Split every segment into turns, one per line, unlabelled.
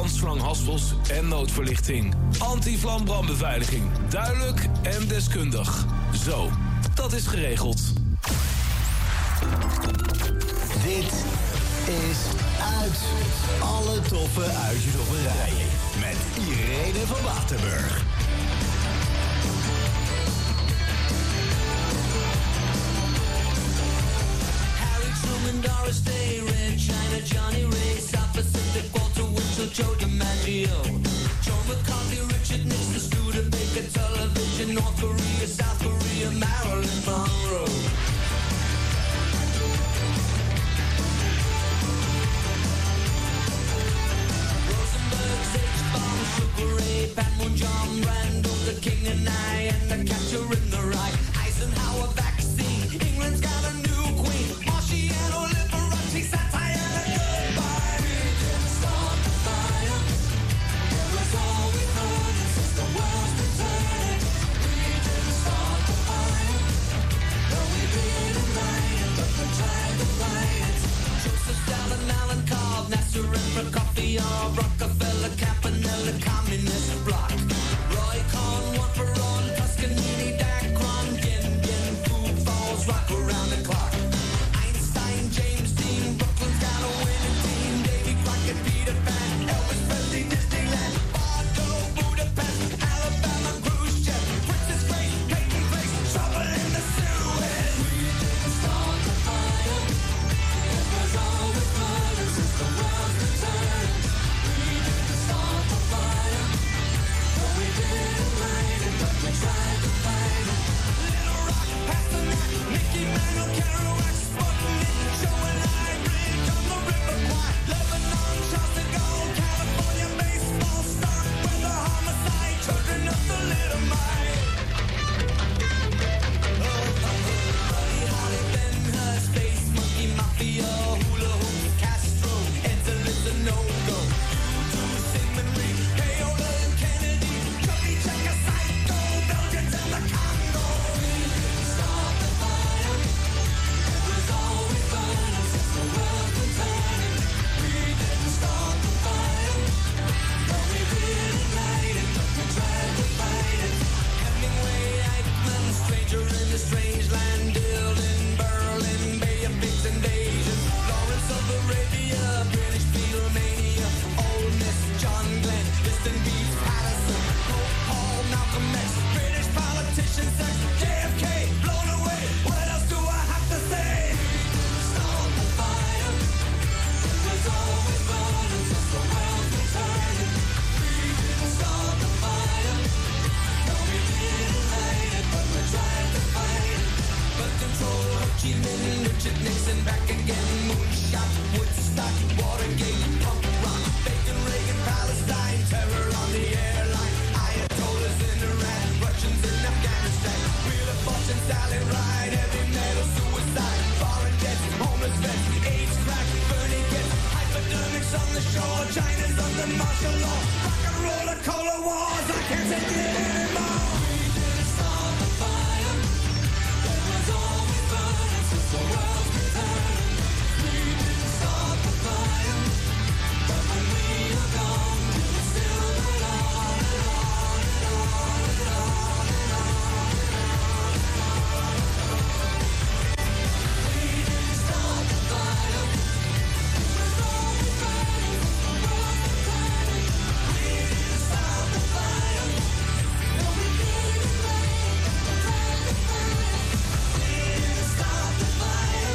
brandslangenhaspels en noodverlichting. Anti-vlambrandbeveiliging. Duidelijk en deskundig. Zo, dat is geregeld.
Dit is Uit. Alle toffe uitjes op een rij. Met Irene van Waterburg.
Harry Truman, Doris Day, Red China, Johnny Ray, South Pacific, Walter Winchell, Joe DiMaggio, Joe McCarthy, Richard Nixon, Studebaker, television, North Korea, South Korea, Marilyn Monroe. Sugar Ray, Pat Moon, John Randall, the King and I, and the Catcher in the Rye. Eisenhower vaccine, England's got a new queen. Marciano, Liberace, satire, and goodbye. We didn't start the fire. It was all we've heard since the world's been turning. We didn't start the fire. No, we didn't light it, but we tried to fight it. Joseph Stalin, Alan Cobb, Nasser and Prokofiev, Rockefeller, Campanella, Communist Bloc. Roy Cohn, one for all, Toscanini, Dacron, Yin, Yin, Food Falls, rock around the clock. Einstein, James Dean, Brooklyn's got a winning team. Davy Crockett, Peter Pan, Elvis Presley, Disneyland, Bardo, Budapest, Alabama, Khrushchev, Princess Grace, Peyton Place, trouble in the Suez. We didn't start the fire. It was always fun since the world's been turning. We didn't start the fire. No, we didn't light it, but we tried to fight it. Little Rock, Pasternak, Mickey Mantle, Kerouac, Sputnik, Joe and Irene, on the River Kwai, Lebanon, Charles de Gaulle, California, baseball star, weather, homicide, children of the Little Mite. Buddy Holly, Ben Hur, Space Monkey, Mafia, Hula Hoop, Castro, Ed's a no-go. U2, Sigmund Reed, Payola and Kennedy, Johnny Checker, Psycho, Belgians and the Congo. We didn't start the fire. It was always burning since the world's been turning. We didn't start the fire. No, we didn't light it, but we tried to fight it. Hemingway, Eichmann, stranger in the strange land, Dylan, Berlin, Bay of Pigs invasion, Lawrence of Arabia, British Beatlemania, Old Miss, John Glenn, Liston Beach, Patterson, Pope Paul, Malcolm X, British politicians, sex, JFK, blown away. What else do I have to say? We didn't start the fire. It was always burning since the world's been turning. We didn't start the fire. No, we didn't light it, but we tried to fight it. But control, Ho Chi Minh, Richard Nixon, back again, Moonshot, Woodstock, Watergate, punk rock, Bacon, Reagan, Palestine, terror on the airline, Ayatollahs in Iran, Russians in Afghanistan, Wheel of Fortune, Sally Ride, heavy metal, suicide, foreign jets, homeless vets, AIDS crack, Bernie gets, hypodermics on the shore, China's under martial law, rock and roller, cola wars, I can't take it anymore. We didn't start the fire. It was always burning since the world's been turning. We didn't start the fire. But when we were gone, we would still burn on and on and on and on and on and on. We didn't start the fire. It was always burning since the world's been turning. We didn't start the fire. No, we didn't light it, but we tried to fight it. We didn't start the fire.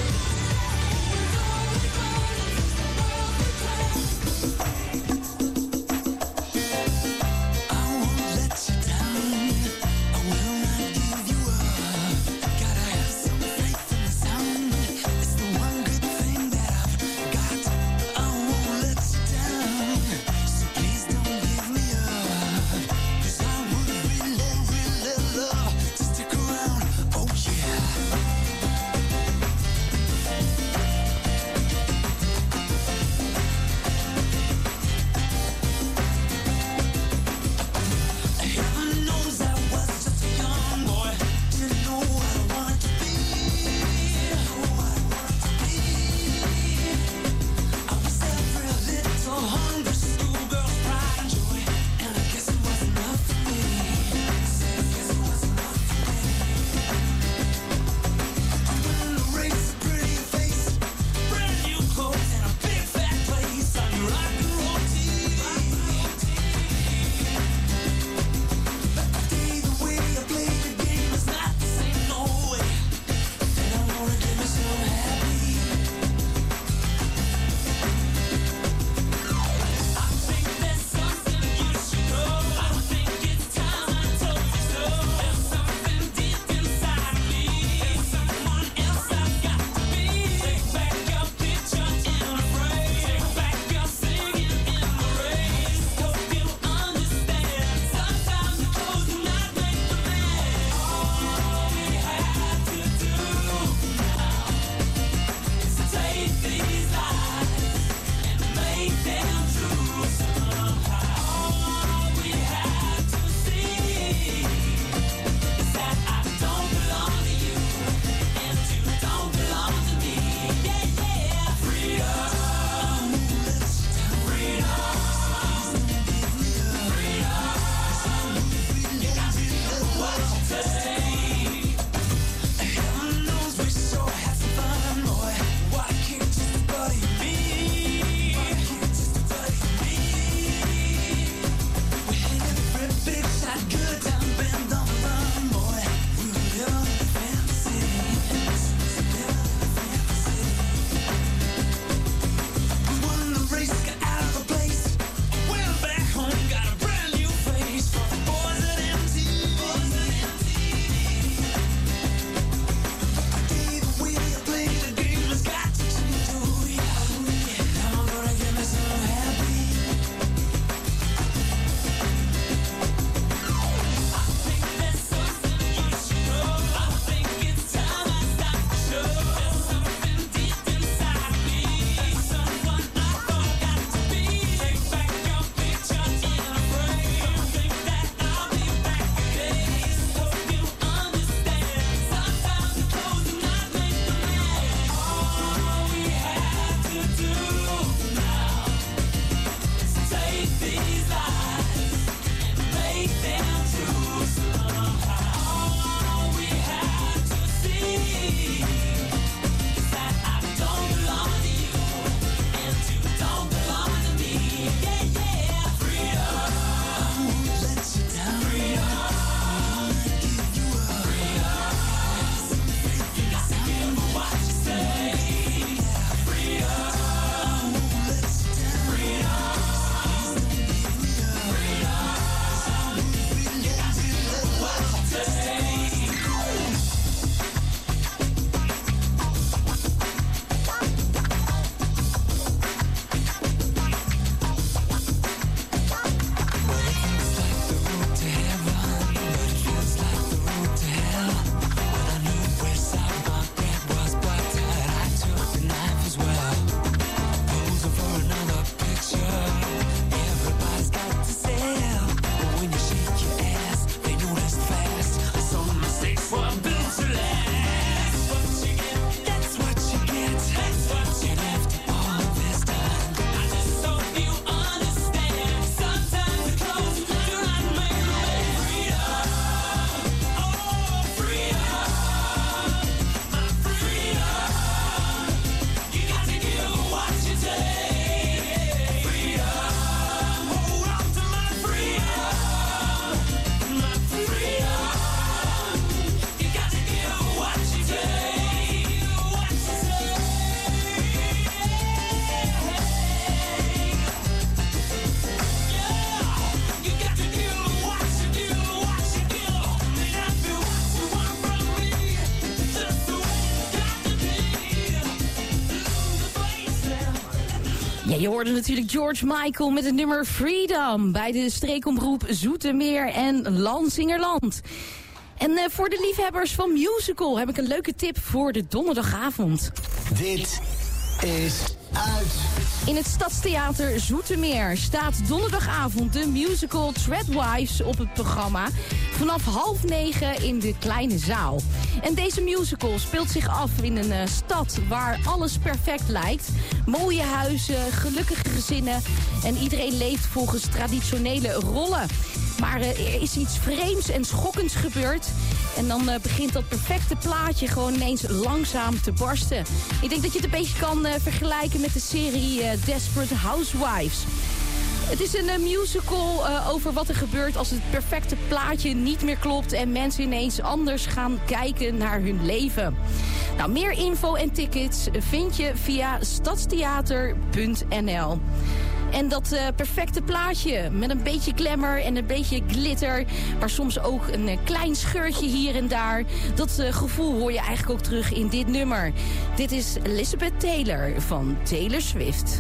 Je hoorde natuurlijk George Michael met het nummer Freedom bij de streekomroep Zoetermeer en Lansingerland. En voor de liefhebbers van musical heb ik een leuke tip voor de donderdagavond.
Dit is uit.
In het Stadstheater Zoetermeer staat donderdagavond de musical Threadwives op het programma vanaf 20:30 in de kleine zaal. En deze musical speelt zich af in een stad waar alles perfect lijkt. Mooie huizen, gelukkige gezinnen en iedereen leeft volgens traditionele rollen. Maar er is iets vreemds en schokkends gebeurd. En dan begint dat perfecte plaatje gewoon ineens langzaam te barsten. Ik denk dat je het een beetje kan vergelijken met de serie Desperate Housewives. Het is een musical over wat er gebeurt als het perfecte plaatje niet meer klopt en mensen ineens anders gaan kijken naar hun leven. Nou, meer info en tickets vind je via stadstheater.nl. En dat perfecte plaatje met een beetje glamour en een beetje glitter, maar soms ook een klein scheurtje hier en daar. Dat gevoel hoor je eigenlijk ook terug in dit nummer. Dit is Elizabeth Taylor van Taylor Swift.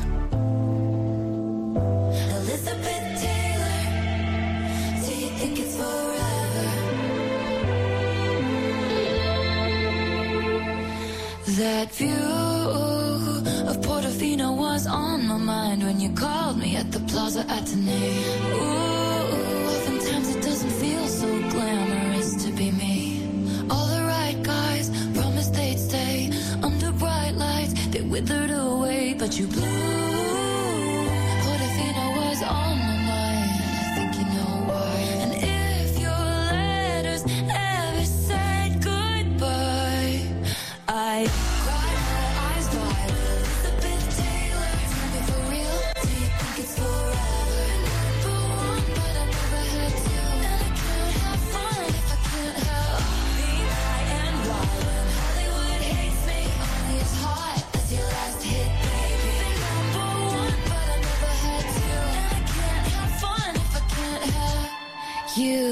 Elizabeth Taylor, do you think it's forever? That view of Portofino was on my mind when you called me at the Plaza Athénée. Ooh, oftentimes it doesn't feel so glamorous to be me. All the right guys promised they'd stay under bright lights. They withered away, but you blew. Portofino was on my mind. I think you know why. And if your letters ever said goodbye, I cried my eyes wide. Elizabeth Taylor, tell me for real, do you think it's forever? Number one, but I never had to. And I can't have fun if I can't help being high and wild. When Hollywood hates me, only as hot as your last hit, baby. Number one, but I never had to. And I can't have fun if I can't have you.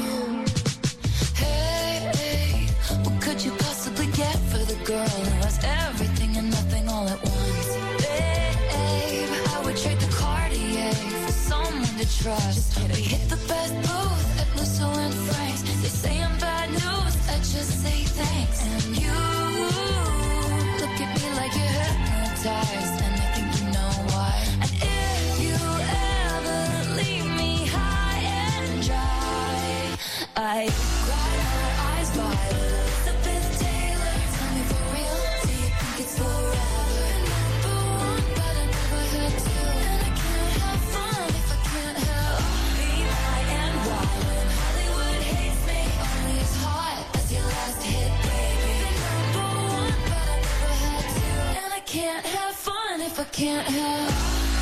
Hey, what could you possibly get for the girl who has everything and nothing all at once? Babe, I would trade the Cartier for someone to trust. We hit the best booth at Musso and Frank's. They say I'm bad news, I just say thanks. And you look at me like you're hypnotized, and I think you know why. And if you ever leave me high and dry, I cry my eyes wide. Elizabeth Taylor, tell me for real, do you think it's forever? Number one, but I never had to. And I can't have fun if I can't help being high and wild. When Hollywood hates me, only as hot as your last hit, baby. Number one, but I never had to. And I can't have fun if I can't help.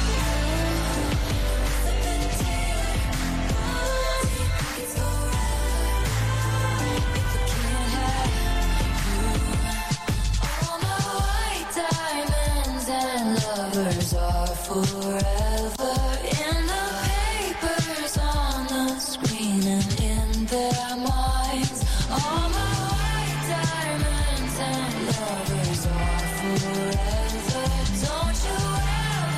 Elizabeth Taylor, do you think it's forever? If I can't have you. All my white diamonds and lovers are forever in the papers, on the screen, and in their minds. All my white diamonds and lovers are forever. Don't you ever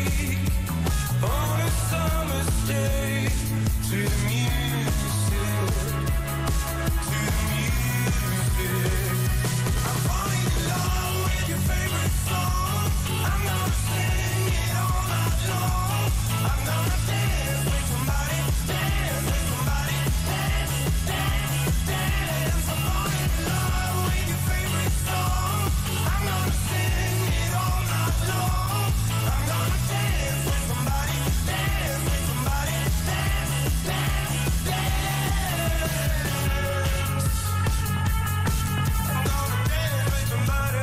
on a summer's day to the music, to the music. I'm falling in love with your favorite song. I'm gonna sing it all night long. I'm gonna dance with somebody, dance with somebody, dance, dance, dance. I'm falling in love with your favorite song. I'm gonna sing it all night long. I'm gonna dance with somebody, dance with somebody, dance, dance, dance. I'm gonna dance with somebody.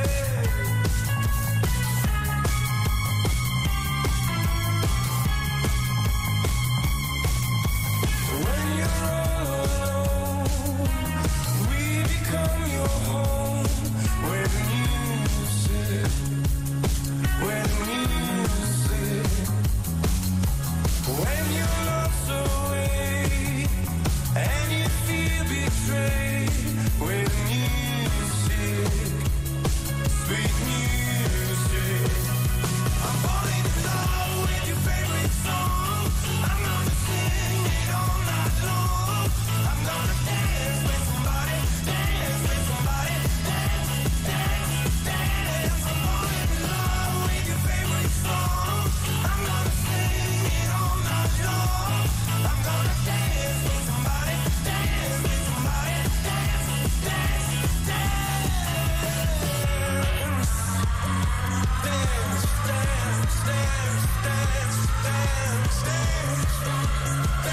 When you're alone, we become your home. Where the music, where the music. When your love's away and you feel betrayed. Where the music, sweet music. I'm falling in love with your favorite song. I'm gonna sing it all night long. I'm gonna dance with somebody, dance with somebody, dance, dance, dance. I'm falling in love with your favorite song. I'm gonna sing it all night long. I'm gonna dance with somebody, dance with somebody, dance, dance, dance. Dance, dance, dance, dance, dance, dance.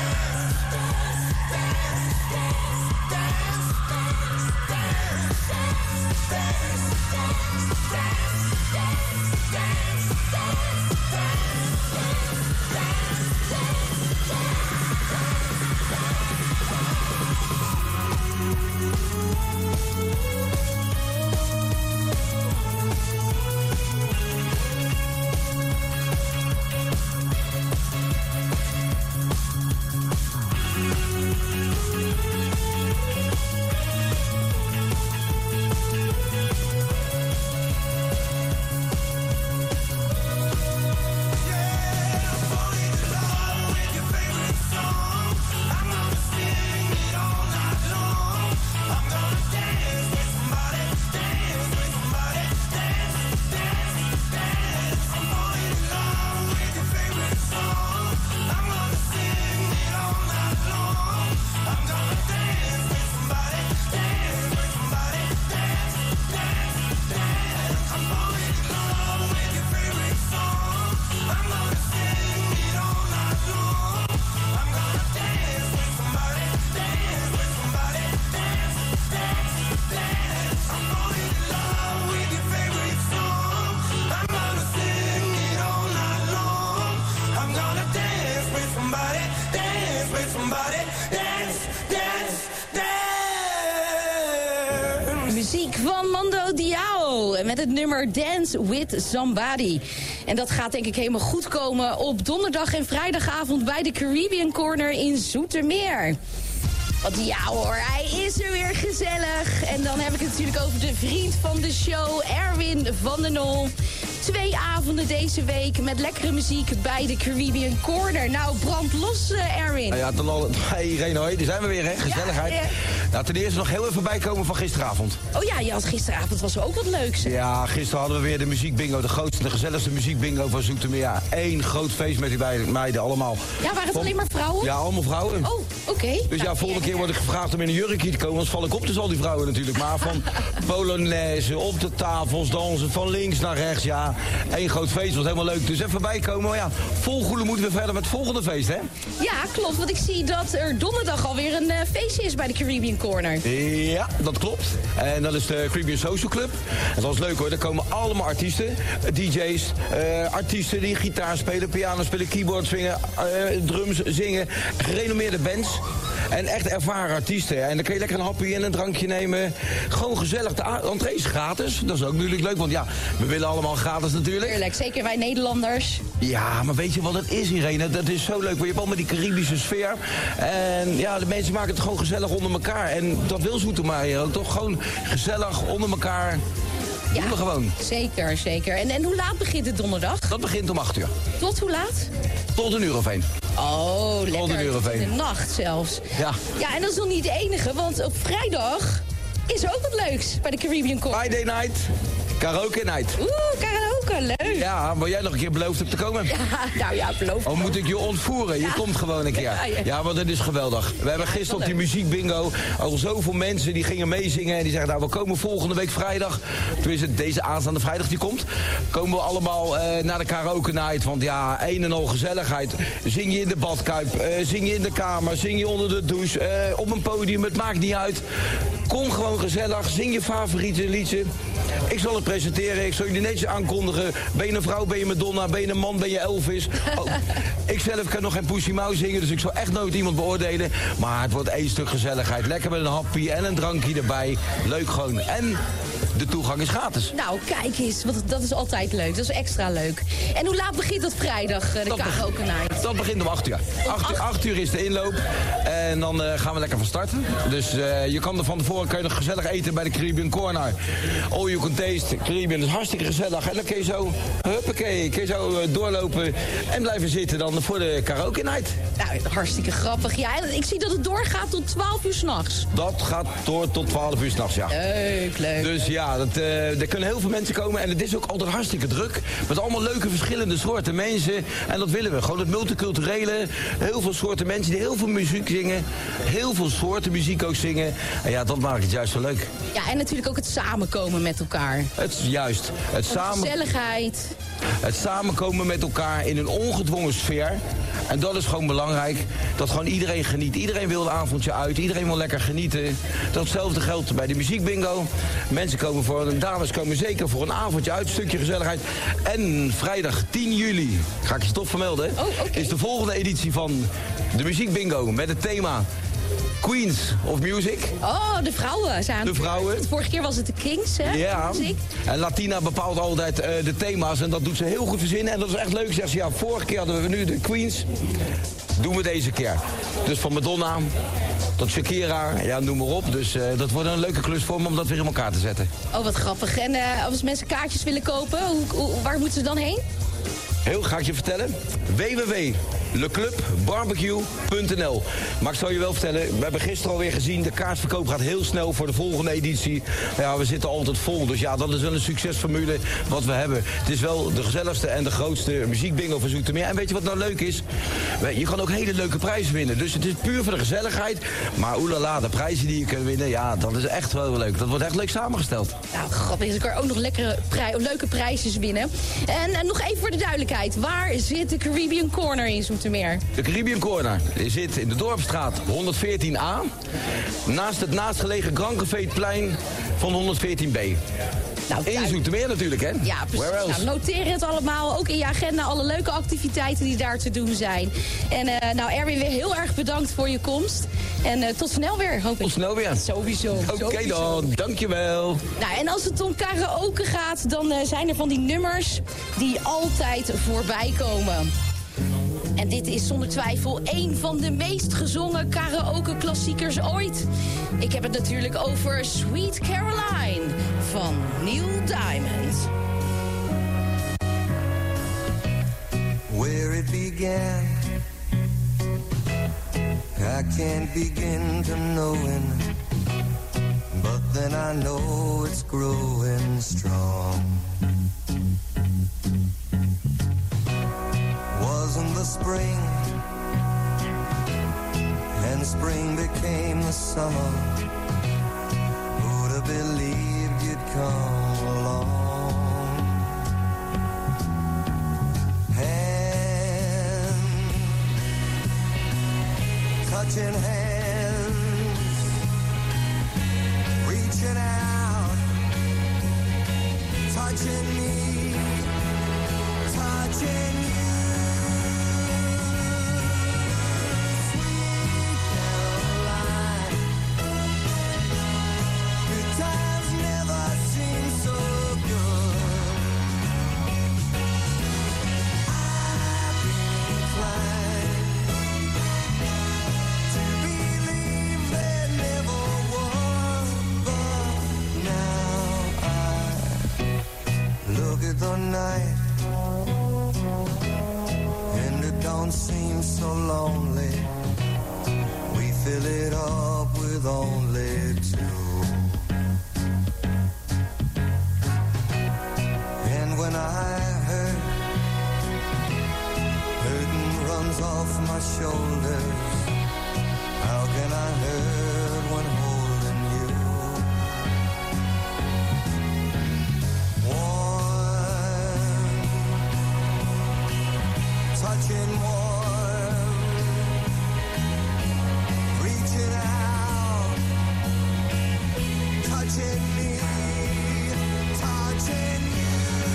Muziek van Mando Diao met het nummer Dance with Somebody. En dat gaat denk ik helemaal goed komen op donderdag en vrijdagavond bij de Caribbean Corner in Zoetermeer. Want ja hoor, hij is er weer gezellig. En dan heb ik het natuurlijk over de vriend van de show, Erwin van den Nol. 2 avonden deze week met lekkere muziek bij de Caribbean Corner. Nou, brand los, Erwin.
Ja, hey Irene, hoi, daar zijn we weer, hè? Gezelligheid.
Ja,
Nou, ten eerste nog heel even bijkomen van gisteravond.
Oh ja, je had gisteravond was ook wat leuks.
Ja, gisteren hadden we weer de muziekbingo, de grootste, de gezelligste muziekbingo van Zoetermeer. Ja, 1 groot feest met die meiden, allemaal.
Ja, waren het alleen maar vrouwen?
Ja, allemaal vrouwen.
Oh, oké.
Dus ja, volgende keer word ik gevraagd om in een jurkje te komen, anders val ik op tussen al die vrouwen natuurlijk. Maar van Polonaise, op de tafels, dansen, van links naar rechts, ja. 1 groot feest, was helemaal leuk. Dus even bijkomen, maar ja, vol goede moeten we verder met het volgende feest, hè?
Ja, klopt, want ik zie dat er donderdag alweer een feestje is bij de Caribbean Corner.
Ja, dat klopt. En dat is de Caribbean Social Club. En dat is leuk hoor, daar komen allemaal artiesten, DJ's, artiesten die gitaar spelen, piano spelen, keyboard swingen, drums zingen, gerenommeerde bands. En echt ervaren artiesten. En dan kun je lekker een hapje en een drankje nemen. Gewoon gezellig. De entree is gratis. Dat is ook natuurlijk leuk, want ja, we willen allemaal gratis natuurlijk.
Tuurlijk, zeker wij Nederlanders.
Ja, maar weet je wat het is, Irene? Dat is zo leuk, want je hebt allemaal die Caribische sfeer. En ja, de mensen maken het gewoon gezellig onder elkaar. En dat wil Zoetermeer ook, toch? Gewoon gezellig onder elkaar. Doen we gewoon.
Zeker, zeker. En hoe laat begint het donderdag?
Dat begint om 8 uur.
Tot hoe laat?
Tot 1 uur of 1.
Oh, lekker.
Tot 1 uur of 1.
In de nacht zelfs.
Ja.
Ja, en dat is nog niet de enige, want op vrijdag is er ook wat leuks bij de Caribbean Corner.
Friday night, karaoke night.
Karaoke, leuk.
Ja, waar jij nog een keer beloofd hebt te komen.
Ja, nou ja, beloof.
Of moet ik je ontvoeren? Je komt gewoon een keer. Ja, want het is geweldig. We hebben gisteren op die muziekbingo al zoveel mensen die gingen meezingen. En die zeggen, nou, we komen volgende week vrijdag. Tenminste, deze aanstaande vrijdag die komt. Komen we allemaal naar de karaoke night. Want ja, een en al gezelligheid. Zing je in de badkuip, zing je in de kamer, zing je onder de douche, op een podium. Het maakt niet uit. Kom gewoon gezellig, zing je favoriete liedje. Ik zal het presenteren, ik zal jullie netjes aankondigen. Ben je een vrouw, ben je Madonna, ben je een man, ben je Elvis. Oh, ik zelf kan nog geen Pussy Mouse zingen, dus ik zal echt nooit iemand beoordelen. Maar het wordt één stuk gezelligheid. Lekker met een happy en een drankje erbij. Leuk gewoon. En de toegang is gratis.
Nou, kijk eens, want dat is altijd leuk. Dat is extra leuk. En hoe laat begint dat vrijdag, de karaoke night?
Dat begint om 8 uur. 8 uur is de inloop. En dan gaan we lekker van starten. Dus je kan er van tevoren nog gezellig eten bij de Caribbean Corner. All you can taste. Caribbean is hartstikke gezellig. En dan kun je zo, huppakee, kun je zo doorlopen en blijven zitten dan voor de karaoke night. Nou,
hartstikke grappig. Ja, en ik zie dat het doorgaat tot 12 uur 's nachts.
Dat gaat door tot 12 uur 's nachts, ja.
Leuk, leuk.
Dus ja, er kunnen heel veel mensen komen. En het is ook altijd hartstikke druk. Met allemaal leuke verschillende soorten mensen. En dat willen we. Gewoon het multiculturele. Heel veel soorten mensen die heel veel muziek zingen. Heel veel soorten muziek ook zingen. En ja, dat maakt het juist zo leuk.
Ja, en natuurlijk ook het samenkomen met elkaar.
Het
gezelligheid.
Het samenkomen met elkaar in een ongedwongen sfeer. En dat is gewoon belangrijk. Dat gewoon iedereen geniet. Iedereen wil een avondje uit. Iedereen wil lekker genieten. Datzelfde geldt bij de muziekbingo. Mensen komen dames komen zeker voor een avondje uit. Een stukje gezelligheid. En vrijdag 10 juli, ga ik je toch vermelden, is de volgende editie van de muziekbingo met het thema Queens of Music.
Oh, de vrouwen zijn
de vrouwen.
De vorige keer was het de Kings, hè?
Ja,
muziek.
En Latina bepaalt altijd de thema's en dat doet ze heel goed verzinnen. En dat is echt leuk. Zegt ze, ja, vorige keer hadden we nu de Queens. Doen we deze keer. Dus van Madonna tot Shakira, ja, noem maar op. Dus dat wordt een leuke klus voor me om dat weer in elkaar te zetten.
Oh, wat grappig. En als mensen kaartjes willen kopen, waar moeten ze dan heen?
Heel ga ik je vertellen. www.leclubbarbecue.nl. Maar ik zal je wel vertellen, we hebben gisteren alweer gezien, de kaartverkoop gaat heel snel voor de volgende editie. Ja, we zitten altijd vol, dus ja, dat is wel een succesformule wat we hebben. Het is wel de gezelligste en de grootste muziekbingo van Zoetermeer. En weet je wat nou leuk is? Je kan ook hele leuke prijzen winnen. Dus het is puur voor de gezelligheid. Maar oelala, de prijzen die je kunt winnen, ja, dat is echt wel leuk. Dat wordt echt leuk samengesteld.
Nou, grappig. Dus ik kan ook nog leuke prijsjes winnen. En nog even voor de duidelijkheid. Waar zit de Caribbean Corner in Zoetermeer?
De Caribbean Corner zit in de Dorpsstraat 114A. Naast het naastgelegen Grand Café-plein van 114B. Nou, in Zoetermeer natuurlijk, hè?
Ja, precies. Nou, noteer het allemaal. Ook in je agenda alle leuke activiteiten die daar te doen zijn. En Erwin, weer heel erg bedankt voor je komst. En tot snel weer, hoop ik.
Tot snel weer.
Sowieso.
Oké dan, dankjewel.
Nou, en als het om karaoke gaat, dan zijn er van die nummers die altijd voorbij komen. En dit is zonder twijfel één van de meest gezongen karaoke-klassiekers ooit. Ik heb het natuurlijk over Sweet Caroline van Neil Diamond.
Where it began, I can't begin to knowing, but then I know it's growing strong. Wasn't the spring, and spring became the summer. Who'd have believed you'd come along? Hands, touching hands, reaching out, touching me, touching you. To be with the night, and it don't seem so lonely. We fill it up with only two. And when I hurting runs off my shoulders, how can I hurt when holding you? Warm, touching warm, reaching out, touching me, touching you.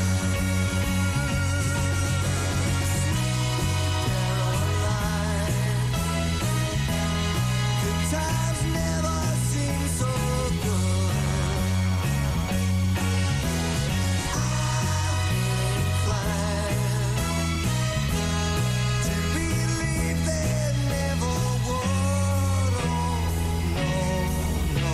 Times never seem so good. I'm inclined to believe they never would. Oh,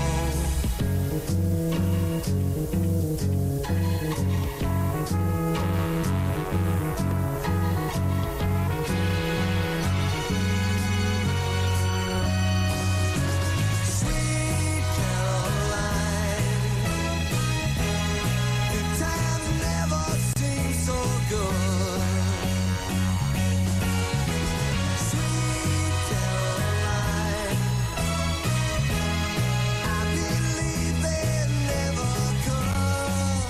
Sweet Caroline, good times never seem so good. Sweet Caroline, I believe they never could.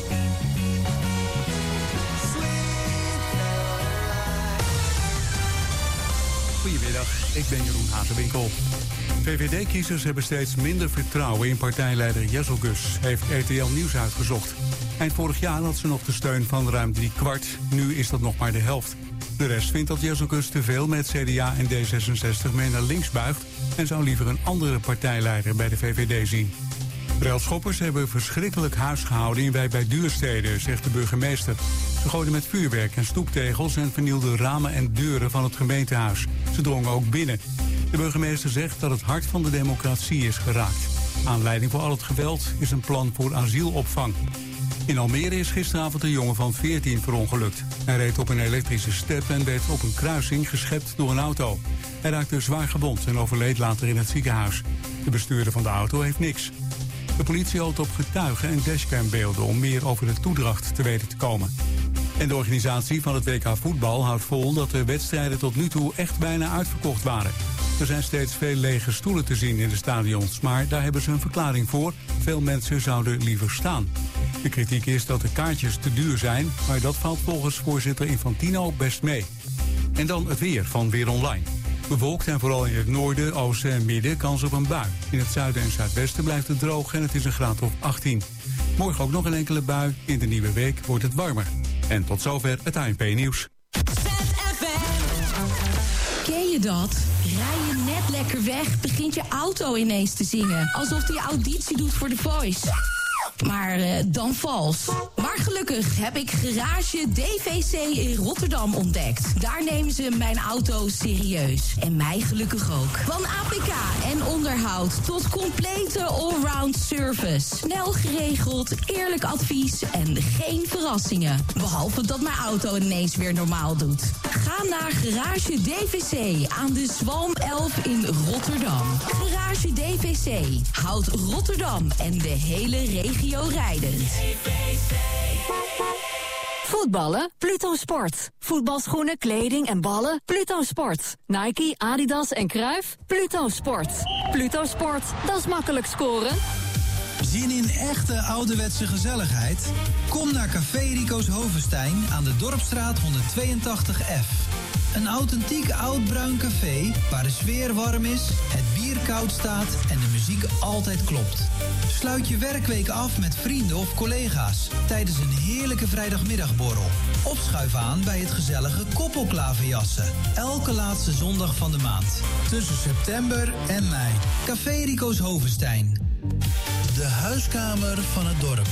Sweet Caroline.
Goedemiddag, ik ben Jeroen Hazewinkel. VVD-kiezers hebben steeds minder vertrouwen in partijleider Jezelgus, heeft RTL Nieuws uitgezocht. Eind vorig jaar had ze nog de steun van ruim 3/4, nu is dat nog maar de helft. De rest vindt dat Jezelgus te veel met CDA en D66 mee naar links buigt en zou liever een andere partijleider bij de VVD zien. Relschoppers hebben verschrikkelijk huis gehouden in Wijk bij Duurstede, zegt de burgemeester. Ze gooiden met vuurwerk en stoeptegels en vernielden ramen en deuren van het gemeentehuis. Ze drongen ook binnen. De burgemeester zegt dat het hart van de democratie is geraakt. Aanleiding voor al het geweld is een plan voor asielopvang. In Almere is gisteravond een jongen van 14 verongelukt. Hij reed op een elektrische step en werd op een kruising geschept door een auto. Hij raakte zwaar gewond en overleed later in het ziekenhuis. De bestuurder van de auto heeft niks. De politie hoopt op getuigen en dashcambeelden om meer over de toedracht te weten te komen. En de organisatie van het WK voetbal houdt vol dat de wedstrijden tot nu toe echt bijna uitverkocht waren. Er zijn steeds veel lege stoelen te zien in de stadions, maar daar hebben ze een verklaring voor. Veel mensen zouden liever staan. De kritiek is dat de kaartjes te duur zijn, maar dat valt volgens voorzitter Infantino best mee. En dan het weer van Weer Online. Bewolkt en vooral in het noorden, oosten en midden kans op een bui. In het zuiden en zuidwesten blijft het droog en het is een graad of 18. Morgen ook nog een enkele bui. In de nieuwe week wordt het warmer. En tot zover het ANP-nieuws.
Ken je dat? Rij je net lekker weg, begint je auto ineens te zingen. Alsof die auditie doet voor The Voice. Maar dan vals. Maar gelukkig heb ik Garage DVC in Rotterdam ontdekt. Daar nemen ze mijn auto serieus. En mij gelukkig ook. Van APK en onderhoud tot complete allround service. Snel geregeld, eerlijk advies en geen verrassingen. Behalve dat mijn auto ineens weer normaal doet. Ga naar Garage DVC aan de Zwalm 11 in Rotterdam. Garage DVC houdt Rotterdam en de hele regio rijdend.
Voetballen? Pluto Sport. Voetbalschoenen, kleding en ballen? Pluto Sport. Nike, Adidas en Cruijff? Pluto Sport. Pluto Sport, dat is makkelijk scoren.
Zin in echte ouderwetse gezelligheid? Kom naar Café Rico's Hovenstein aan de Dorpstraat 182F. Een authentiek oud-bruin café waar de sfeer warm is, het bier koud staat en de muziek altijd klopt. Sluit je werkweek af met vrienden of collega's tijdens een heerlijke vrijdagmiddagborrel. Of schuif aan bij het gezellige koppelklaverjassen. Elke laatste zondag van de maand. Tussen september en mei. Café Rico's Hovenstein. De huiskamer van het dorp.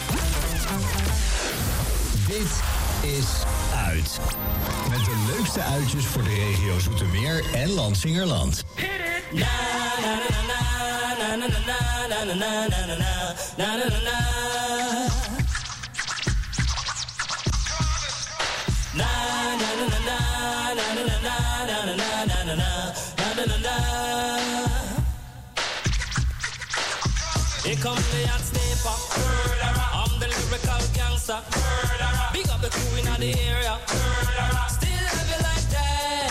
Dit is Uit. Met de leukste uitjes voor de regio Zoetermeer en Lansingerland.
come the hot stepper. I'm the lyrical gangster. Big up the crew in the area. Still have it like that.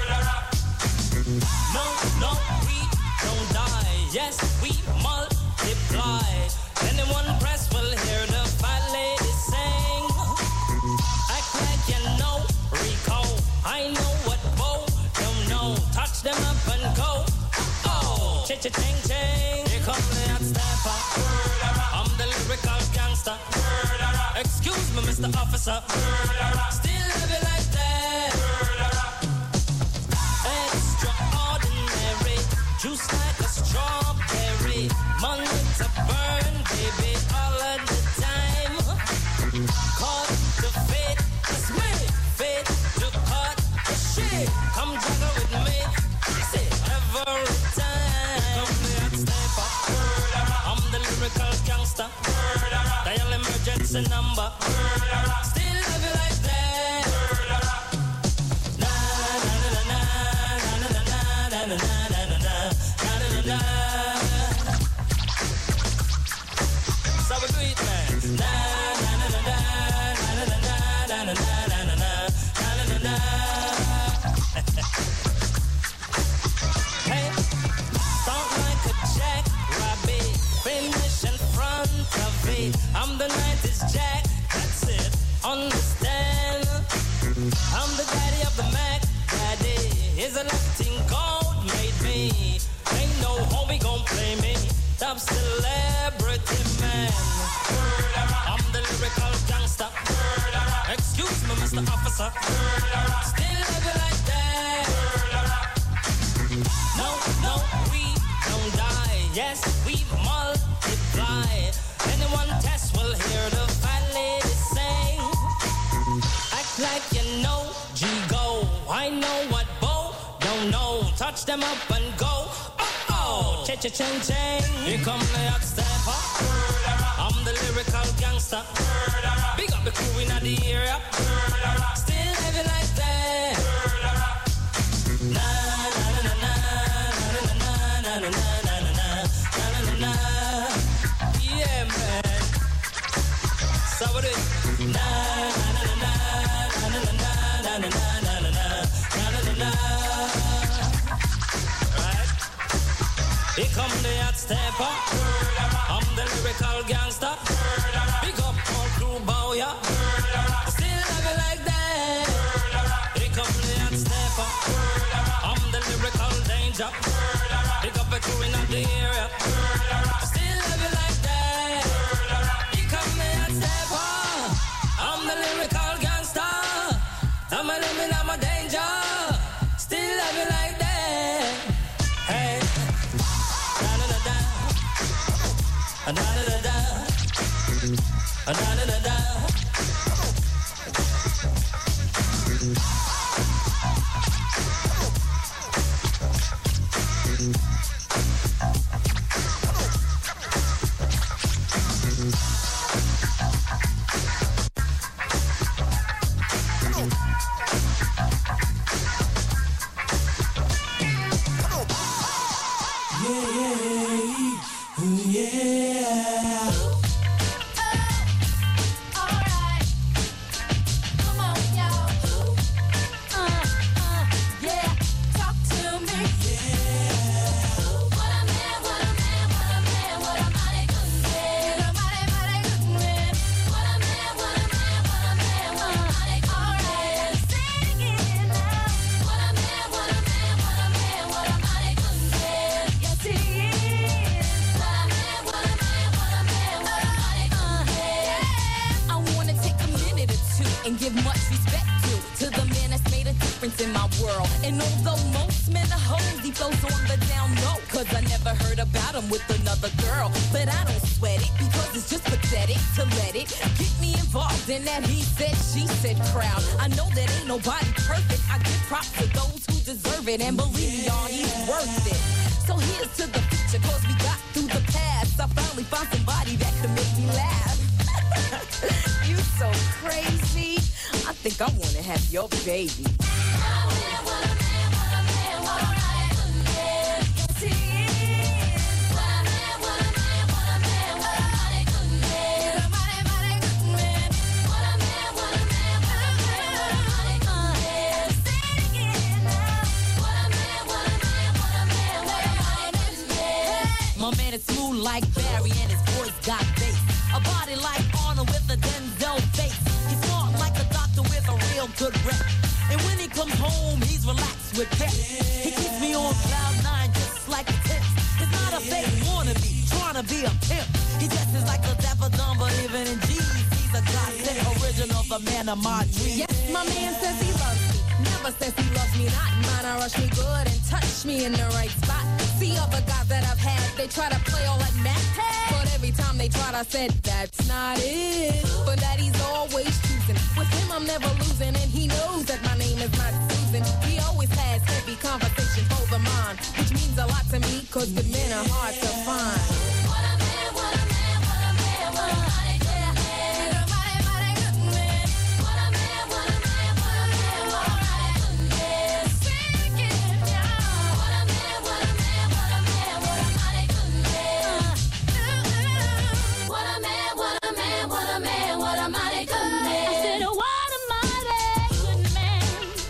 No, we don't die. Yes, we multiply. Anyone press will hear the fat lady sing. Act like you know Rico. I know what Bo don't know. Touch them up and go. Oh, cha-cha-ching-ching. Here come the hot stepper. I'm the lyrical gangster. Excuse me, Mr. Officer. Still have it like that. Extraordinary. Juice like a strawberry. Money to burn, baby, all of the time. Caught the fate, it's me. Fate to cut the shit. Come juggle with me. See, every time. Come here and step up. I'm the lyrical gangster. Dial emergency number. Still have it like that. Na na na na na na na na na na na na. So we do it, man. Na na na na na na na na na na na na. Hey, start like a jackrabbit, finish in front of it. I'm the 90s Jack, that's it. Understand? I'm the daddy of the Mac. Daddy is a Latin gold made me. Ain't no homie gon' play me. Top celebrity man. I'm the lyrical gangster. Excuse me, Mr. Officer. Still have it like that. No, we don't die. Yes, we multiply. Anyone test will hear the fat lady sing. Act like you know G-Go. I know what Bo don't know. Touch them up and go. Oh, cha-cha-ching-ching. Here come the hot stepper. I'm the lyrical gangster. Big up the crew in the area. Still have it like that. Na na na na na na na na na na. Yeah, man. So what it? Na na na na na na na na na na. Right? Here come the hot stepper. I'm the lyrical gangster. Big up all crew bow ya. Still have it like that. Here come the hot stepper. I'm the lyrical danger. Big up the crew in the area. Still have it like that. Here come the hot stepper. I'm the lyrical gangster. I'm a limit, I'm a danger. Still have it like that. Hey. Da-da-da-da. Da-da-da-da. Da-da-da-da.
and give much respect to the man that's made a difference in my world. And although most men are hoes, he flows on the down low, cause I never heard about him with another girl. But I don't sweat it, because it's just pathetic to let it get me involved in that he said, she said crowd. I know that ain't nobody perfect. I give props to those who deserve it, and believe me, y'all, he's worth it. So here's to the future, cause we got through the past. I finally found somebody that could make me laugh. You so crazy. I think I wanna have your baby. like Barry and his voice got bass. A body like Arnold with a Denzel face. He's smart like a doctor with a real good rep. And when he comes home, he's relaxed with pep. He keeps me on cloud 9 just like a tip. He's not a fake wannabe, trying to be a pimp. He dresses like a dapper dumb, but even in jeans, he's a godsend original, the man of my dreams.
Yes, my man says he loves me. Never says he loves me not. Mine, I rush me good and touch me in the right spot. See other guys that I've had, they try to play all that Mac. But every time they tried, I said, that's not it. But that he's always choosing. With him, I'm never losing, and he knows that my name is not Susan. He always has heavy conversations over mine, which means a lot to me, cause good men are hard to find.
What a man, what a man, what a man, what a mighty good man. He's a mighty, mighty good man. What a man, what a man, what a man, what a mighty good man. Sing it now. What a man, what a man, what a man, what a mighty good man. What a man, what a man, what a man, what a mighty good man. I said, what a mighty good man.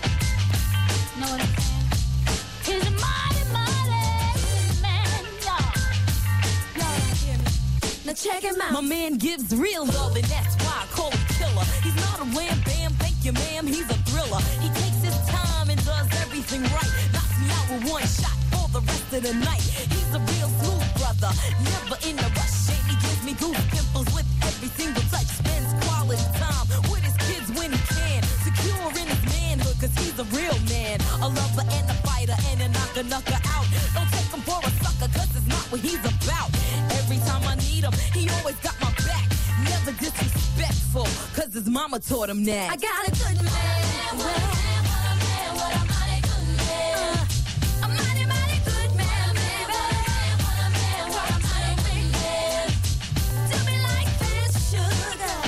Know what I'm saying? He's a mighty, mighty good man, y'all. Y'all hear me?
Now check him out. My man gives real love, and that's why I call him killer. He's not a wham bam, thank you ma'am, he's a thriller. He takes his time and does everything right. Knocks me out with one shot for the rest of the night. He's a real smooth brother, never in a rush. And he gives me goose pimples with every single touch. Spends quality time with his kids when he can. Secure in his manhood, cause he's a real man. A lover and a fighter and a knocker out. Don't take him for a sucker, cause it's not what he's about. Every time I need him, he always got my back. Never disrespectful, cause his mama taught him that.
I got a good man.
What a man, what a man, what a mighty good man.
A mighty, mighty good man, baby.
What a man, what a mighty good man.
Do me like this, sugar.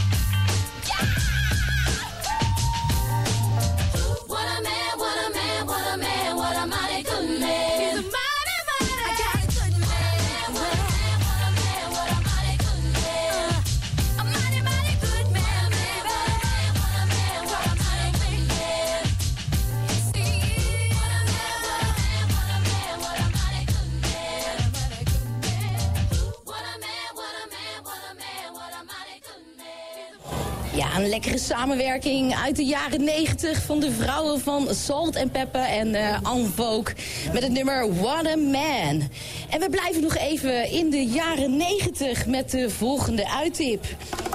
What a man, what a man, what a man, what a mighty good man.
He's a mighty, mighty. I got a good man.
What a man, what a man, what a mighty good man.
A mighty, mighty good man, baby.
What a man, what a mighty good man.
See,
What a man, what a man, what a man, what a mighty good man. What a man, what a man, what a man, what a mighty good man.
Ja, een lekkere samenwerking uit de jaren 90 van de vrouwen van Salt and Pepper en En Vogue met het nummer What a Man. En we blijven nog even in de jaren 90 met de volgende uittip.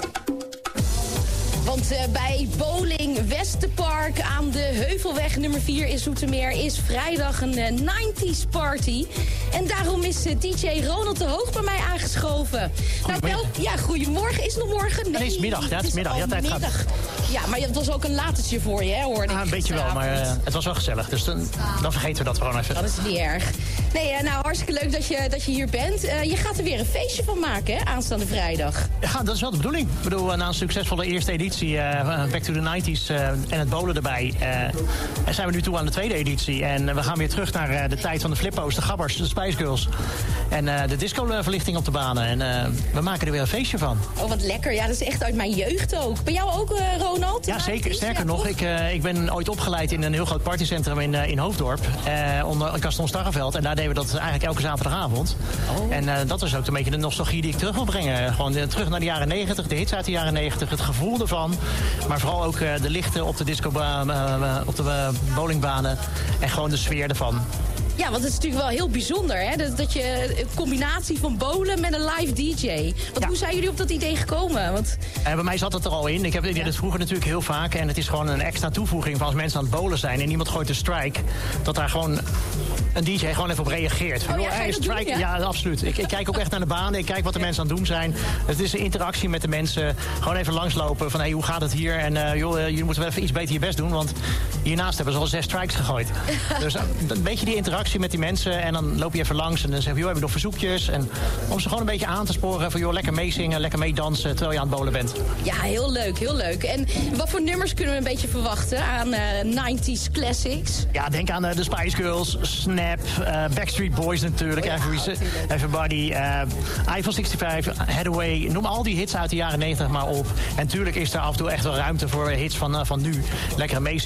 Want bij Bowling Westerpark aan de Heuvelweg nummer 4 in Zoetermeer is vrijdag een 90s party. En daarom is DJ Ronald de Hoog bij mij aangeschoven. Nou, ja, goedemorgen. Is het nog morgen?
Nee, het is middag. Ja, het is middag. Ja, tijd gaat.
Ja, maar het was ook een latertje voor je, hè, hoorde ik.
Een beetje wel, maar het was wel gezellig. Dus dan vergeten we dat gewoon even.
Dat is niet erg. Nee, nou, hartstikke leuk dat je hier bent. Je gaat er weer een feestje van maken, hè, aanstaande vrijdag.
Ja, dat is wel de bedoeling. Ik bedoel, na een succesvolle eerste editie, Back to the 90s en het bowlen erbij, en zijn we nu toe aan de tweede editie. En we gaan weer terug naar de tijd van de Flippo's, de Gabbers, de Spice Girls. En de discoverlichting op de banen. En we maken er weer een feestje van.
Oh, wat lekker. Ja, dat is echt uit mijn jeugd ook. Bij jou ook, Ronald?
Ja, zeker. Sterker nog, ik ben ooit opgeleid in een heel groot partycentrum in Hoofddorp. Onder Gaston Starreveld. En daar deden we dat eigenlijk elke zaterdagavond. Oh. En dat is ook een beetje de nostalgie die ik terug wil brengen. Gewoon terug naar de jaren 90, de hits uit de jaren 90, het gevoel ervan. Maar vooral ook de lichten op de op de bowlingbanen. En gewoon de sfeer ervan.
Ja, want het is natuurlijk wel heel bijzonder, hè? Dat je een combinatie van bowlen met een live DJ. Want hoe zijn jullie op dat idee gekomen? Want
bij mij zat het er al in. Ik deed het vroeger natuurlijk heel vaak. En het is gewoon een extra toevoeging van als mensen aan het bowlen zijn en iemand gooit een strike, dat daar gewoon een DJ gewoon even op reageert. Van, strike. Doen, ja, absoluut. Ik kijk ook echt naar de banen. Ik kijk wat de mensen aan het doen zijn. Het is een interactie met de mensen. Gewoon even langslopen van hoe gaat het hier? En jullie moeten wel even iets beter je best doen. Want hiernaast hebben ze al 6 strikes gegooid. Dus een beetje die interactie met die mensen. En dan loop je even langs en dan zeg je, heb je nog verzoekjes? En om ze gewoon een beetje aan te sporen van, lekker meezingen, lekker meedansen terwijl je aan het bowlen bent.
Ja, heel leuk, heel leuk. En wat voor nummers kunnen we een beetje verwachten aan 90s classics?
Ja, denk aan de Spice Girls, Snap, Backstreet Boys natuurlijk, Everybody, Eiffel 65, Hathaway, noem al die hits uit de jaren 90 maar op. En natuurlijk is er af en toe echt wel ruimte voor hits van nu. Lekkere meezingen over een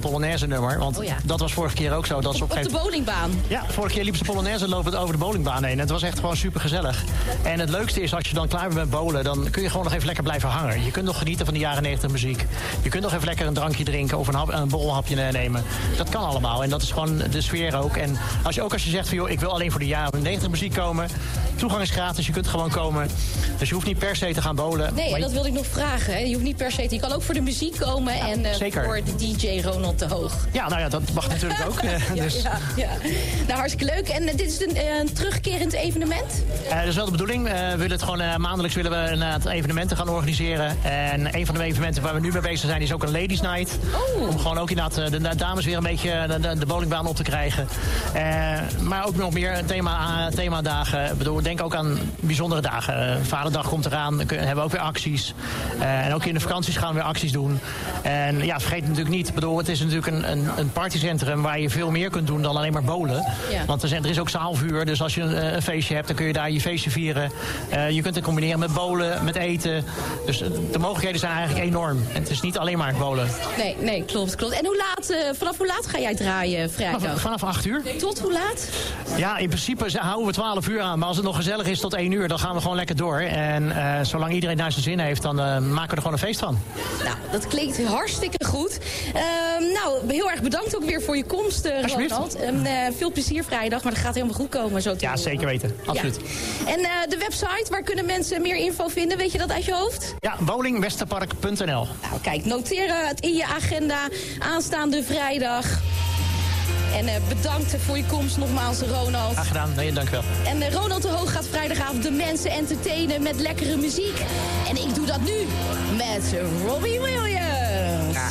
Polonaise nummer. Want dat was vorige keer ook zo. Dat
op de bowlingbaan?
Ja, vorige keer liepen ze Polonaise lopen over de bowlingbaan heen. En het was echt gewoon super gezellig. En het leukste is, als je dan klaar bent met bowlen, dan kun je gewoon nog even lekker blijven hangen. Je kunt nog genieten van de jaren 90 muziek. Je kunt nog even lekker een drankje drinken of een borrelhapje nemen. Dat kan allemaal. En dat is gewoon de sfeer ook. En als je zegt van, joh, ik wil alleen voor de jaren 90 muziek komen. Toegang is gratis, je kunt gewoon komen. Dus je hoeft niet per se te gaan bowlen.
Nee, dat wilde ik nog vragen. Hè. Je hoeft niet per se. Je kan ook voor de muziek komen en voor de DJ Ronald de Hoog.
Ja, nou ja, dat mag natuurlijk ook. Dus.
Ja. Nou, hartstikke leuk. En dit is een terugkerend evenement?
Dat is wel de bedoeling. We willen het gewoon maandelijks evenementen gaan organiseren. En een van de evenementen waar we nu mee bezig zijn is ook een Ladies Night. Om gewoon ook inderdaad de dames weer een beetje de bowlingbaan op te krijgen. Maar ook nog meer themadagen. Ik bedoel, denk ook aan bijzondere dagen. Vaderdag komt eraan, hebben we ook weer acties. En ook in de vakanties gaan we weer acties doen. En ja, vergeet natuurlijk niet. Ik bedoel, het is natuurlijk een partycentrum waar je veel meer kunt doen dan alleen maar bowlen. Ja. Want er is ook zaalvuur. Dus als je een feestje hebt, dan kun je daar je feestje vieren. Je kunt het combineren met bowlen, met eten. Dus de mogelijkheden zijn eigenlijk enorm. En het is niet alleen maar bowlen.
Nee, klopt. En vanaf hoe laat ga jij draaien vrijdag?
Vanaf 8 uur.
Tot hoe laat?
Ja, in principe houden we 12 uur aan. Maar als het nog gezellig is tot 1 uur, dan gaan we gewoon lekker door. En zolang iedereen naar zijn zin heeft, dan maken we er gewoon een feest van.
Nou, dat klinkt hartstikke goed. Nou, heel erg bedankt ook weer voor je komst, Ronald. Veel plezier vrijdag, maar dat gaat helemaal goed komen.
Ja, zeker weten. Absoluut.
Ja. En de website, waar kunnen mensen meer info vinden? Weet je dat uit je hoofd?
Ja, bowlingwesterpark.nl.
Nou, kijk, noteer het in je agenda aanstaande vrijdag. En bedankt voor je komst nogmaals, Ronald.
Graag gedaan. Nee, dank u wel.
En Ronald de Hoog gaat vrijdagavond de mensen entertainen met lekkere muziek. En ik doe dat nu met Robbie Williams.
Ja.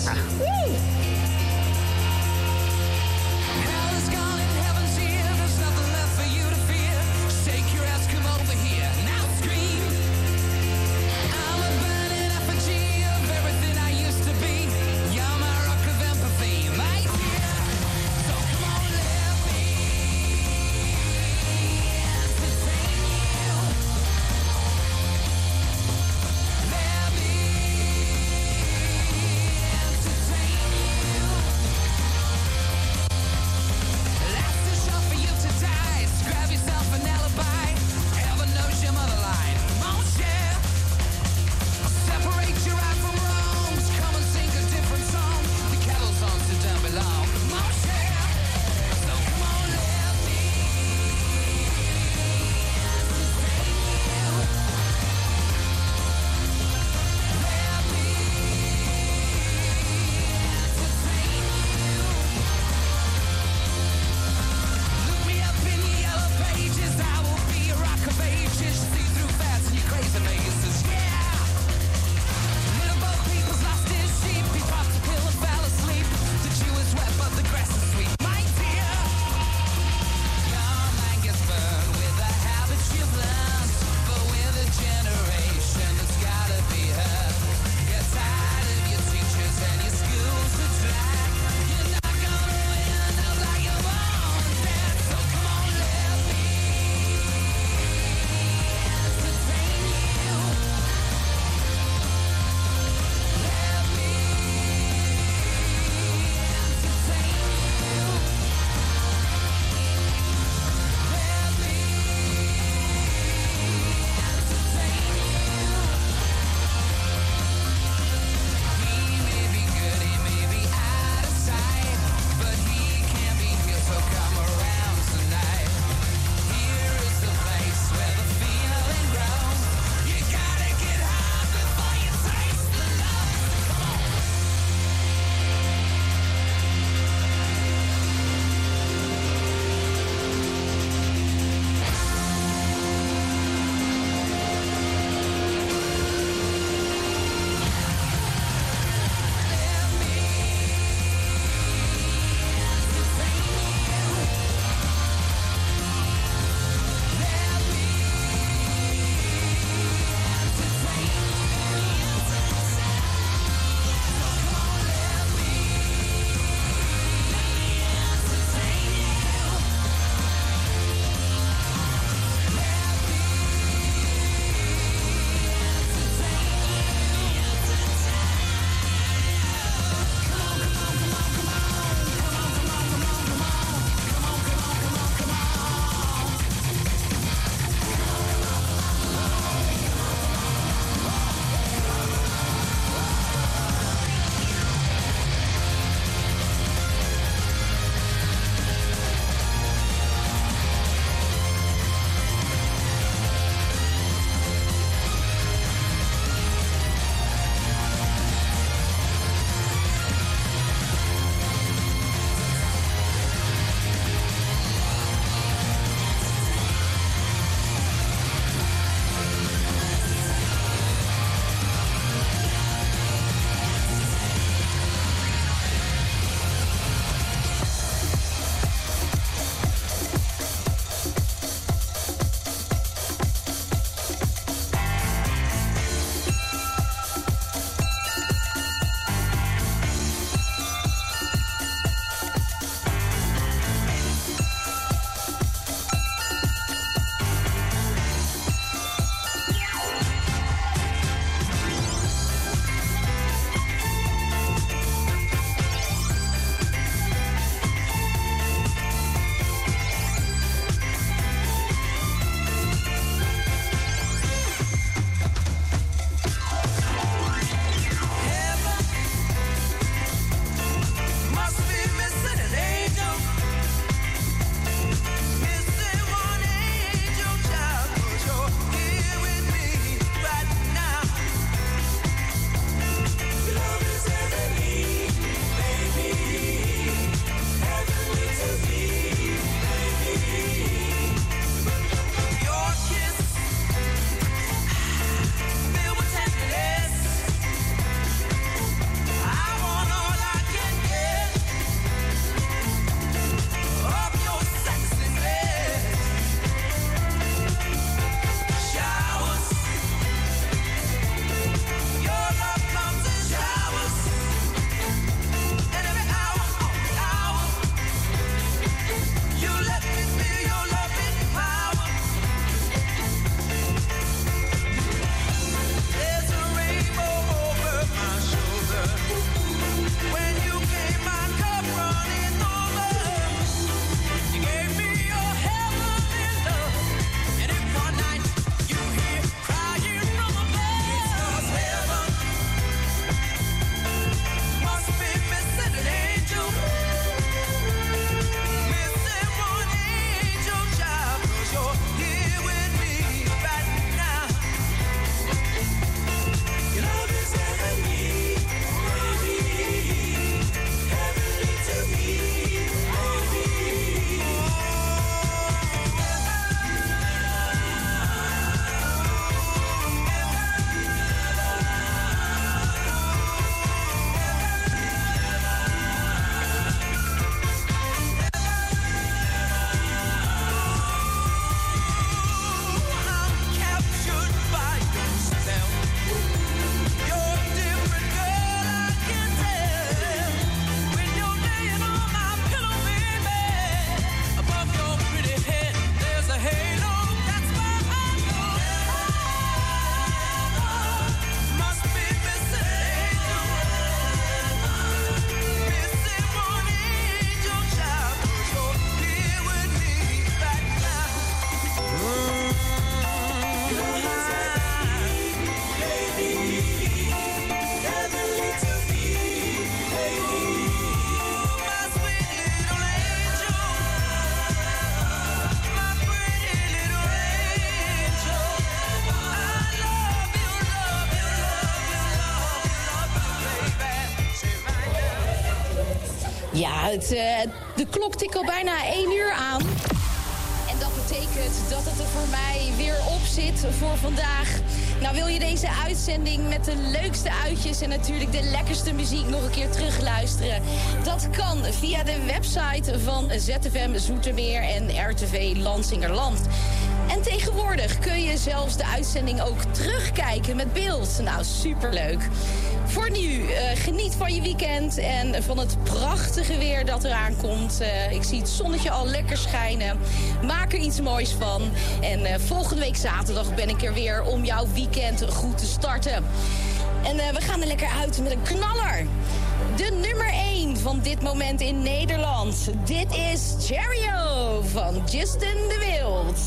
Ja, de klok tikt al bijna 1 uur aan. En dat betekent dat het er voor mij weer op zit voor vandaag. Nou, wil je deze uitzending met de leukste uitjes en natuurlijk de lekkerste muziek nog een keer terugluisteren? Dat kan via de website van ZFM Zoetermeer en RTV Lansingerland. En tegenwoordig kun je zelfs de uitzending ook terugkijken met beeld. Nou, superleuk. Voor nu, geniet van je weekend en van het prachtige weer dat eraan komt. Ik zie het zonnetje al lekker schijnen. Maak er iets moois van. En volgende week zaterdag ben ik er weer om jouw weekend goed te starten. En we gaan er lekker uit met een knaller. De nummer 1 van dit moment in Nederland. Dit is Cherry-O van Justin de Wild.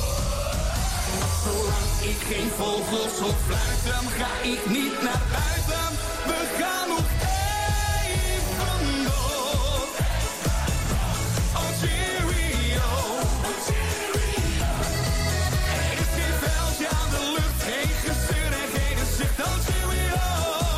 Zolang ik geen vogels of fluiten, ga ik niet naar buiten. We gaan nog even door. Oh Cheerio. Er is geen veldje aan de lucht, geen gezeur en geen zucht. Oh Cheerio.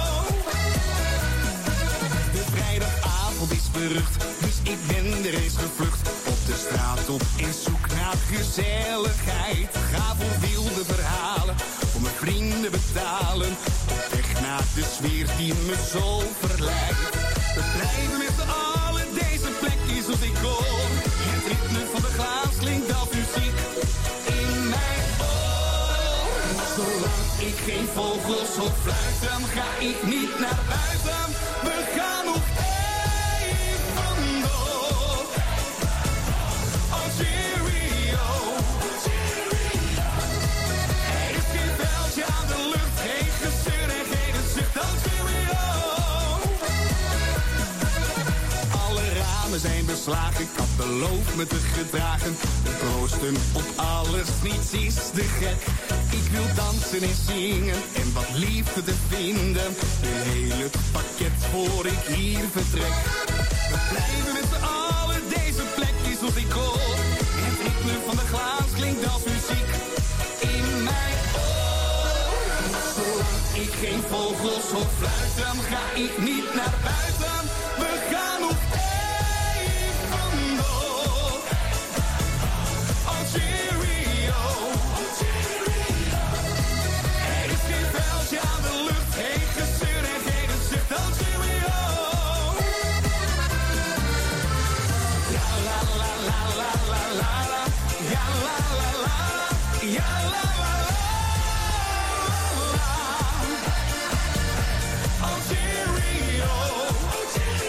De vrijdagavond is berucht, dus ik ben er eens gevlucht. Op de straat op in zoek naar gezelligheid. Ga voor wilde verhalen, voor mijn vrienden betalen. Op weg naar de sfeer die me zo verleidt. We blijven met z'n allen deze plekjes als ik hoor. Het ritme van de glaas klinkt als muziek in mijn oor. Zolang ik geen vogels of fluiten, ga ik niet naar buiten. We gaan nog even door. Oh Cheerio. Er is geen veldje aan de lucht, geen gezeur en geen zucht. Oh Cheerio. Alle ramen zijn beslagen, ik had beloofd me te gedragen. De troosten op alles, niets is te gek. Ik wil dansen en zingen en wat liefde te vinden. Een hele pakket voor ik hier vertrek. We blijven met z'n allen deze plekjes als ik hoor. Het ritme van de glaas klinkt als muziek in mijn oor. Zolang ik geen vogels of fluiten, ga ik niet naar buiten. We gaan nog even door. Oh Cheerio. Er is geen veldje aan de lucht, geen gezeur en geen zucht. Oh Cheerio. Ja la la la la la la la. Ja la la la la. Ja la la la la. Oh Cheerio.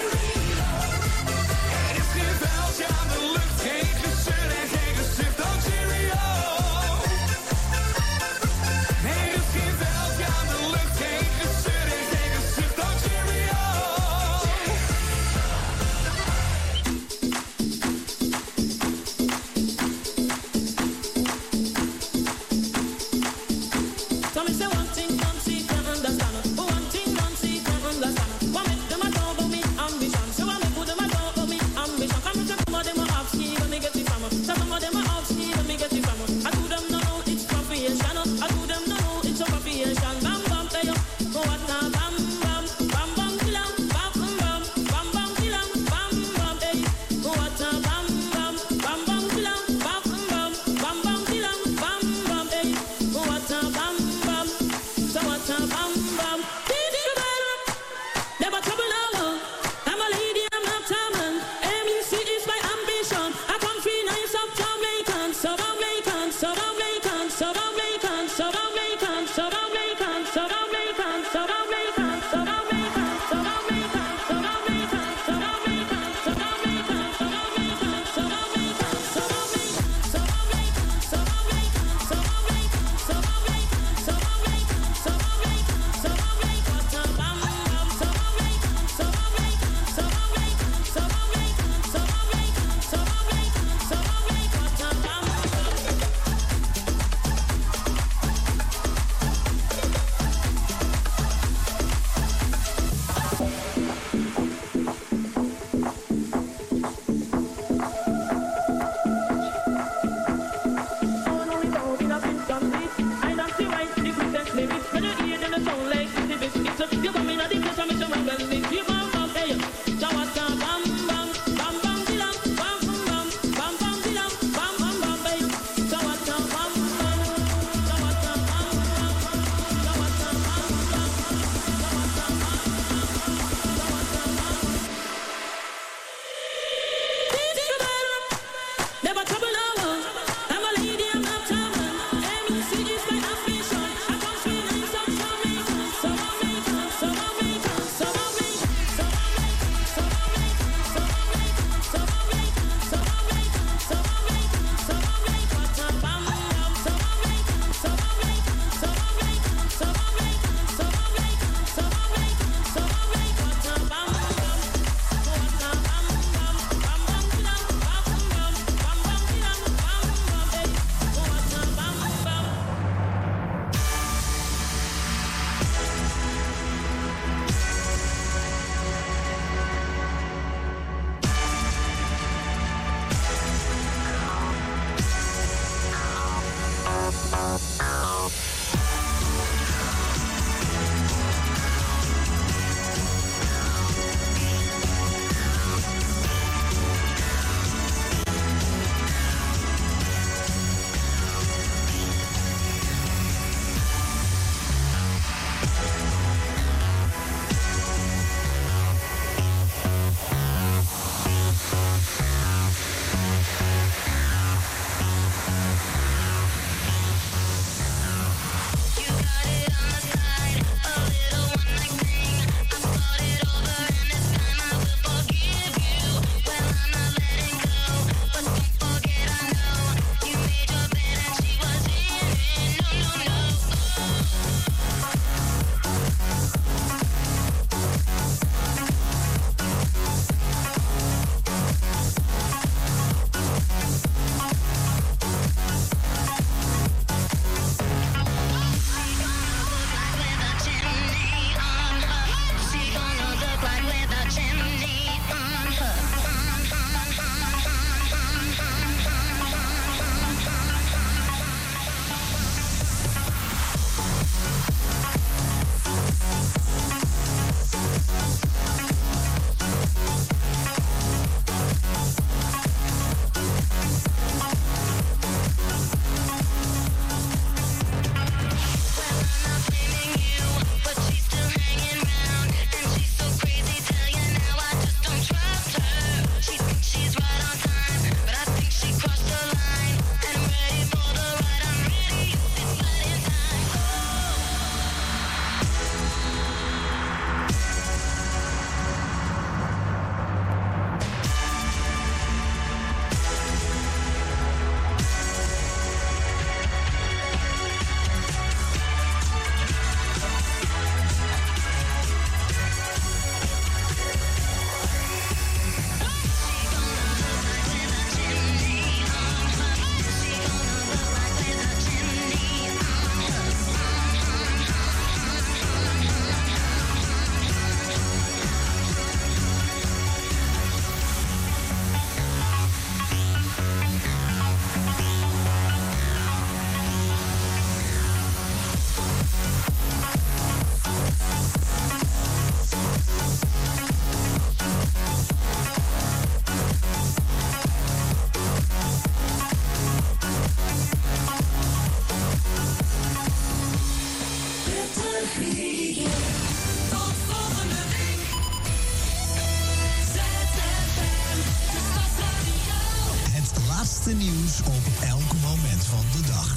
laatste nieuws op elk moment van de dag.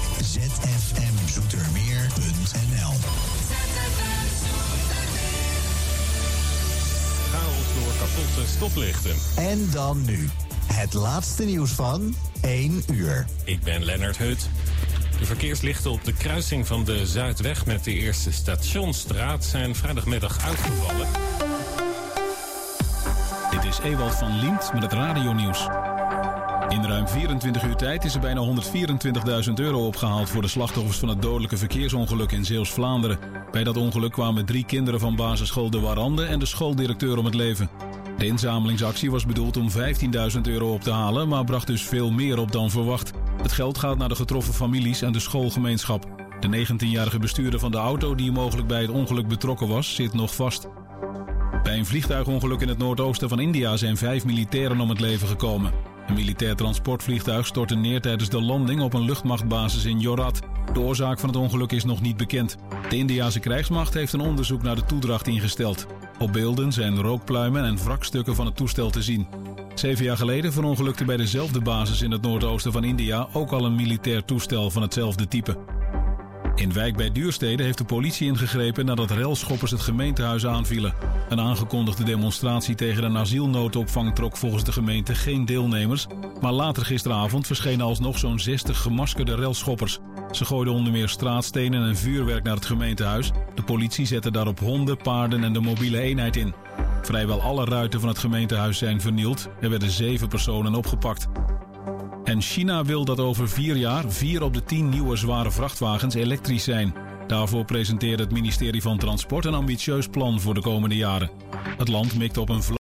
zfmzoetermeer.nl.
Chaos door kapotte stoplichten.
En dan nu, het laatste nieuws van 1 uur.
Ik ben Lennart Hut. De verkeerslichten op de kruising van de Zuidweg met de Eerste Stationsstraat zijn vrijdagmiddag uitgevallen.
Dit is Ewald van Liemt met het radionieuws. In ruim 24 uur tijd is er bijna €124.000 opgehaald voor de slachtoffers van het dodelijke verkeersongeluk in Zeeuws-Vlaanderen. Bij dat ongeluk kwamen 3 kinderen van basisschool De Warande en de schooldirecteur om het leven. De inzamelingsactie was bedoeld om €15.000 op te halen, maar bracht dus veel meer op dan verwacht. Het geld gaat naar de getroffen families en de schoolgemeenschap. De 19-jarige bestuurder van de auto die mogelijk bij het ongeluk betrokken was, zit nog vast. Bij een vliegtuigongeluk in het noordoosten van India zijn 5 militairen om het leven gekomen. Een militair transportvliegtuig stortte neer tijdens de landing op een luchtmachtbasis in Jorat. De oorzaak van het ongeluk is nog niet bekend. De Indiase krijgsmacht heeft een onderzoek naar de toedracht ingesteld. Op beelden zijn rookpluimen en wrakstukken van het toestel te zien. 7 jaar geleden verongelukte bij dezelfde basis in het noordoosten van India ook al een militair toestel van hetzelfde type. In Wijk bij Duurstede heeft de politie ingegrepen nadat relschoppers het gemeentehuis aanvielen. Een aangekondigde demonstratie tegen een asielnoodopvang trok volgens de gemeente geen deelnemers. Maar later gisteravond verschenen alsnog zo'n 60 gemaskerde relschoppers. Ze gooiden onder meer straatstenen en vuurwerk naar het gemeentehuis. De politie zette daarop honden, paarden en de mobiele eenheid in. Vrijwel alle ruiten van het gemeentehuis zijn vernield. Er werden 7 personen opgepakt. En China wil dat over 4 jaar 4 op de 10 nieuwe zware vrachtwagens elektrisch zijn. Daarvoor presenteert het ministerie van Transport een ambitieus plan voor de komende jaren. Het land mikt op een